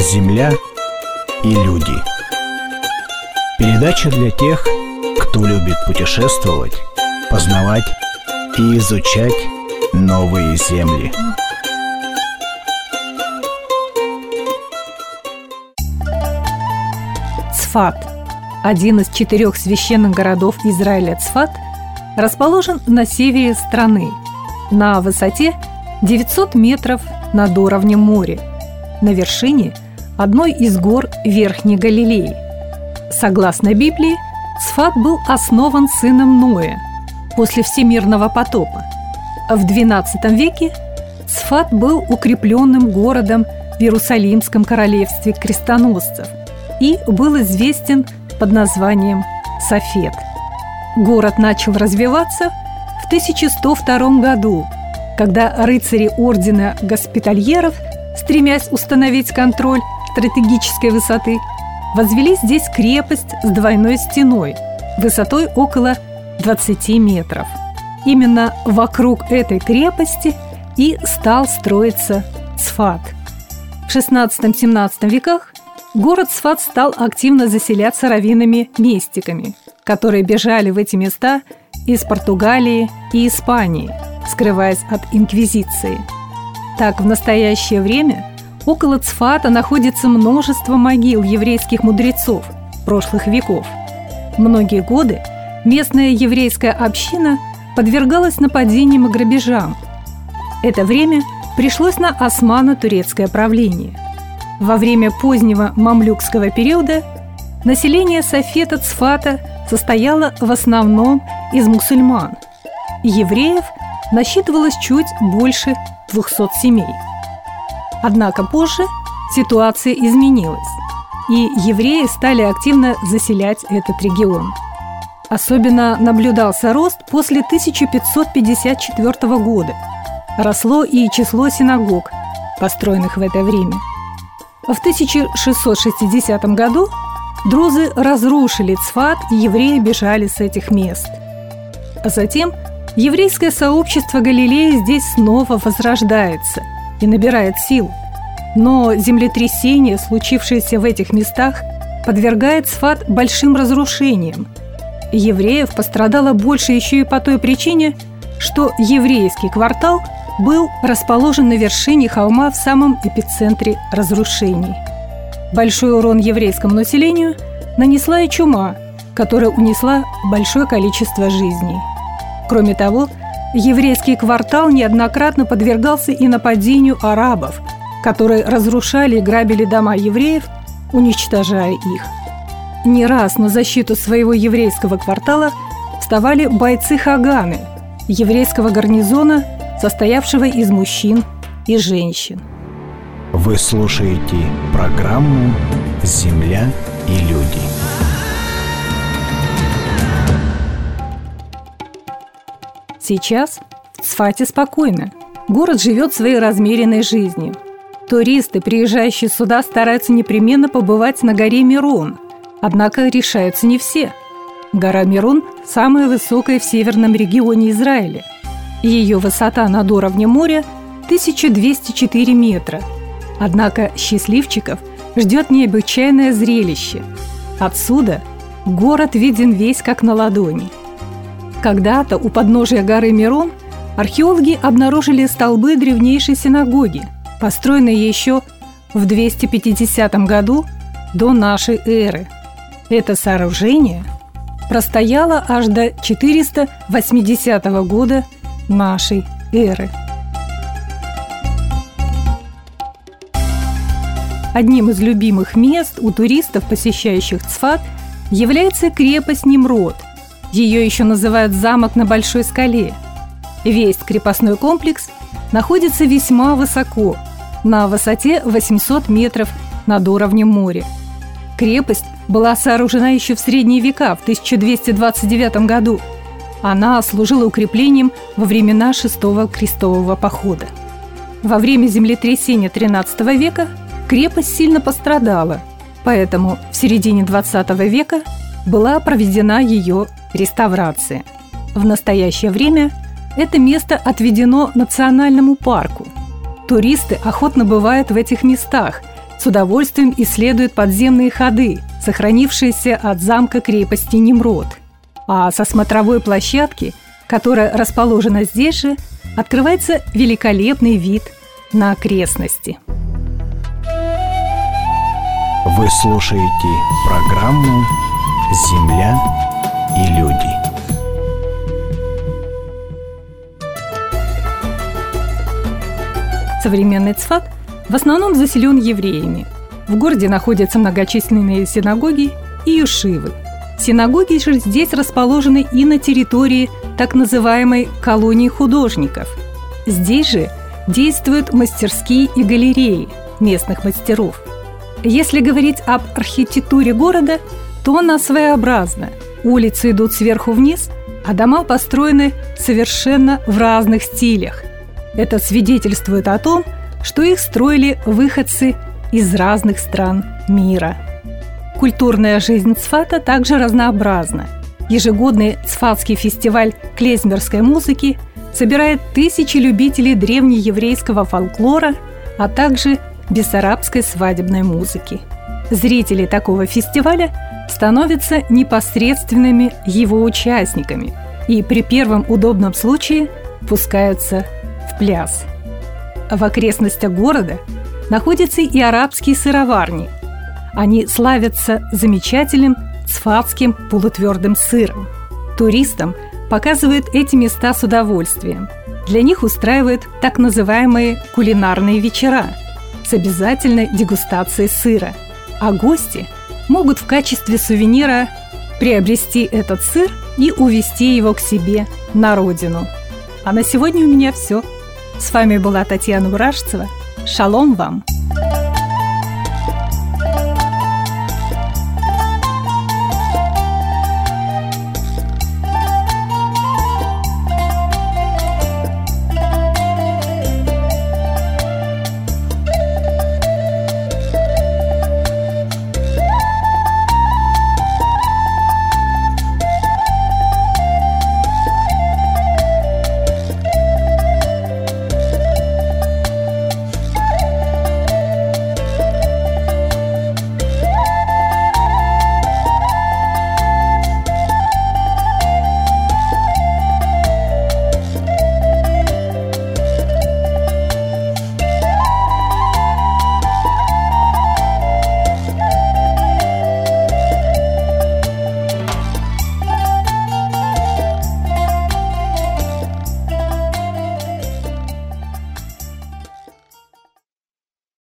Земля и люди. Передача для тех, кто любит путешествовать, познавать и изучать новые земли. Цфат, один из 4 священных городов Израиля Цфат, расположен на севере страны, на высоте 900 метров над уровнем моря, на вершине одной из гор Верхней Галилеи. Согласно Библии, Цфат был основан сыном Ноя после всемирного потопа. В XII веке Цфат был укрепленным городом в Иерусалимском королевстве крестоносцев и был известен под названием Сафет. Город начал развиваться в 1102 году, когда рыцари ордена Госпитальеров, стремясь установить контроль стратегической высоты, возвели здесь крепость с двойной стеной высотой около 20 метров. Именно вокруг этой крепости и стал строиться Цфат. В XVI-XVII веках город Цфат стал активно заселяться раввинами-мистиками, которые бежали в эти места из Португалии и Испании, скрываясь от инквизиции. Так, в настоящее время около Цфата находится множество могил еврейских мудрецов прошлых веков. Многие годы местная еврейская община подвергалась нападениям и грабежам. Это время пришлось на османо-турецкое правление. Во время позднего мамлюкского периода население Сафета Цфата состояло в основном из мусульман. Евреев насчитывалось чуть больше 200 семей. Однако позже ситуация изменилась, и евреи стали активно заселять этот регион. Особенно наблюдался рост после 1554 года. Росло и число синагог, построенных в это время. В 1660 году друзы разрушили Цфат, и евреи бежали с этих мест. А затем еврейское сообщество Галилеи здесь снова возрождается и набирает сил. Но землетрясение, случившееся в этих местах, подвергает Цфат большим разрушениям. Евреев пострадало больше еще и по той причине, что еврейский квартал был расположен на вершине холма в самом эпицентре разрушений. Большой урон еврейскому населению нанесла и чума, которая унесла большое количество жизней. Кроме того, еврейский квартал неоднократно подвергался и нападению арабов, которые разрушали и грабили дома евреев, уничтожая их. Не раз на защиту своего еврейского квартала вставали бойцы Хаганы, еврейского гарнизона, состоявшего из мужчин и женщин. Вы слушаете программу «Земля и люди». Сейчас в Цфате спокойно. Город живет своей размеренной жизнью. Туристы, приезжающие сюда, стараются непременно побывать на горе Мирон. Однако решаются не все. Гора Мирон – самая высокая в северном регионе Израиля. Ее высота над уровнем моря – 1204 метра. Однако счастливчиков ждет необычайное зрелище. Отсюда город виден весь как на ладони. Когда-то у подножия горы Мирон археологи обнаружили столбы древнейшей синагоги, построенной еще в 250 году до нашей эры. Это сооружение простояло аж до 480 года нашей эры. Одним из любимых мест у туристов, посещающих Цфат, является крепость Нимрод. Ее еще называют замок на большой скале. Весь крепостной комплекс находится весьма высоко, на высоте 800 метров над уровнем моря. Крепость была сооружена еще в средние века, в 1229 году. Она служила укреплением во времена Шестого крестового похода. Во время землетрясения XIII века крепость сильно пострадала, поэтому в середине XX века была проведена ее реставрация. В настоящее время это место отведено национальному парку. Туристы охотно бывают в этих местах, с удовольствием исследуют подземные ходы, сохранившиеся от замка-крепости Немрод. А со смотровой площадки, которая расположена здесь же, открывается великолепный вид на окрестности. Вы слушаете программу «Земля и люди». Современный Цфат в основном заселен евреями. В городе находятся многочисленные синагоги и ешивы. Синагоги же здесь расположены и на территории так называемой колонии художников. Здесь же действуют мастерские и галереи местных мастеров. Если говорить об архитектуре города, то она своеобразна. Улицы идут сверху вниз, а дома построены совершенно в разных стилях. Это свидетельствует о том, что их строили выходцы из разных стран мира. Культурная жизнь Цфата также разнообразна. Ежегодный Цфатский фестиваль клезмерской музыки собирает тысячи любителей древнееврейского фольклора, а также бессарабской свадебной музыки. Зрители такого фестиваля становятся непосредственными его участниками и при первом удобном случае пускаются в пляс. В окрестностях города находятся и арабские сыроварни. Они славятся замечательным цфатским полутвердым сыром. Туристам показывают эти места с удовольствием. Для них устраивают так называемые кулинарные вечера с обязательной дегустацией сыра, а гости могут в качестве сувенира приобрести этот сыр и увезти его к себе на родину. А на сегодня у меня все. С вами была Татьяна Уражцева. Шалом вам!